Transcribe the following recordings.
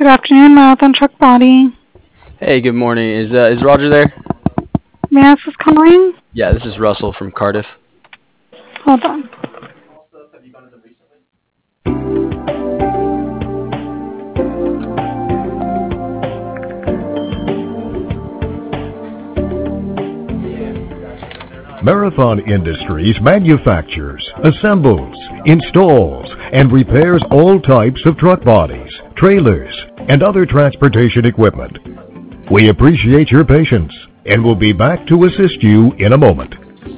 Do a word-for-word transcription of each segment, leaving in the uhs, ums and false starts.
Good afternoon, Marathon Truck Body. Hey, good morning. Is uh, is Roger there? May I ask who's calling? Yeah, this is Russell from Cardiff. Hold on. Marathon Industries manufactures, assembles, installs, and repairs all types of truck bodies, trailers, and other transportation equipment. We appreciate your patience and will be back to assist you in a moment.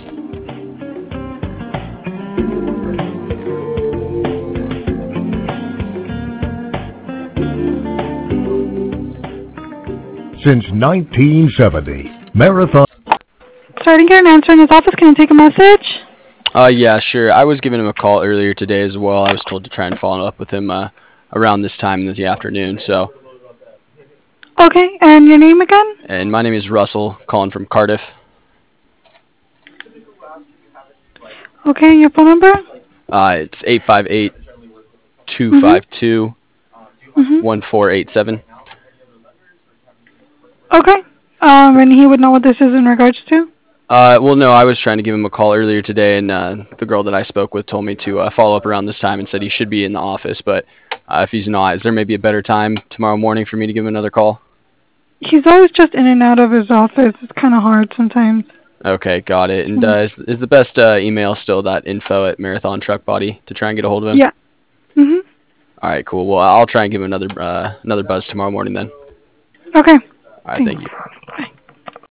Since nineteen seventy, Marathon... Sorry to get an answer in his office. Can I take a message? Uh, yeah, sure. I was giving him a call earlier today as well. I was told to try and follow up with him uh, around this time in the afternoon. So, Okay, and your name again? and my name is Russell, calling from Cardiff. Okay, and your phone number? Uh, it's eight five eight, two Mm-hmm. five two, Mm-hmm. one four eight seven. Okay. Um, and he would know what this is in regards to? Uh, well, no, I was trying to give him a call earlier today, and uh, the girl that I spoke with told me to uh, follow up around this time and said he should be in the office. But uh, if he's not, is there maybe a better time tomorrow morning for me to give him another call? He's always just in and out of his office. It's kind of hard sometimes. Okay, got it. And uh, is, is the best uh, email still that info at Marathon Truck Body to try and get a hold of him? Yeah. Mm-hmm. All right, cool. Well, I'll try and give him another uh, another buzz tomorrow morning then. Okay. All right, thank Thanks. you. Bye.